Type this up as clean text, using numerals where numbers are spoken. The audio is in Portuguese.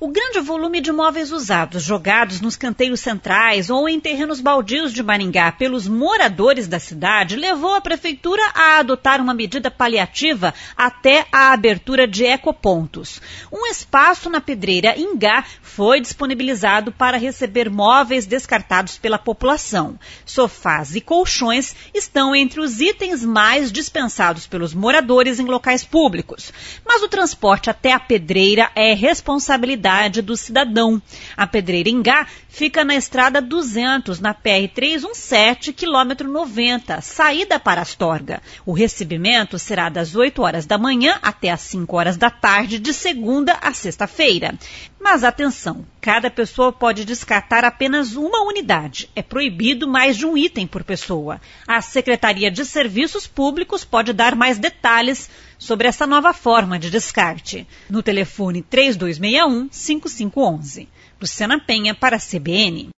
O grande volume de móveis usados jogados nos canteiros centrais ou em terrenos baldios de Maringá pelos moradores da cidade levou a prefeitura a adotar uma medida paliativa até a abertura de ecopontos. Um espaço na Pedreira Ingá foi disponibilizado para receber móveis descartados pela população. Sofás e colchões estão entre os itens mais dispensados pelos moradores em locais públicos. Mas o transporte até a Pedreira é responsabilidade do cidadão. A Pedreira Ingá fica na estrada 200, na PR-317, quilômetro 90, saída para Astorga. O recebimento será das 8 horas da manhã até as 5 horas da tarde, de segunda a sexta-feira. Mas atenção, cada pessoa pode descartar apenas uma unidade. É proibido mais de um item por pessoa. A Secretaria de Serviços Públicos pode dar mais detalhes sobre essa nova forma de descarte. No telefone 3261-5511. Luciana Penha para a CBN.